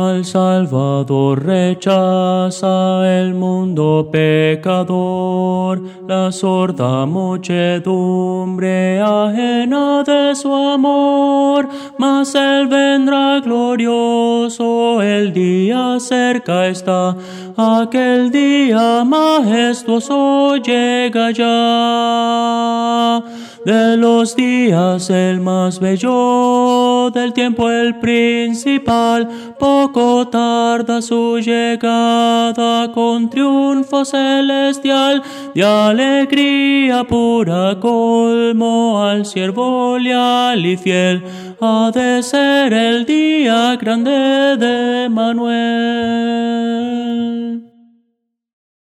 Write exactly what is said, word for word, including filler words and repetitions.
Al Salvador rechaza el mundo pecador, la sorda muchedumbre ajena de su amor, mas Él vendrá glorioso, el día cerca está, aquel día majestuoso llega ya. De los días el más bello, del tiempo el principal, poco tarda su llegada con triunfo celestial, de alegría pura colmo al siervo leal y fiel, ha de ser el día grande de Manuel.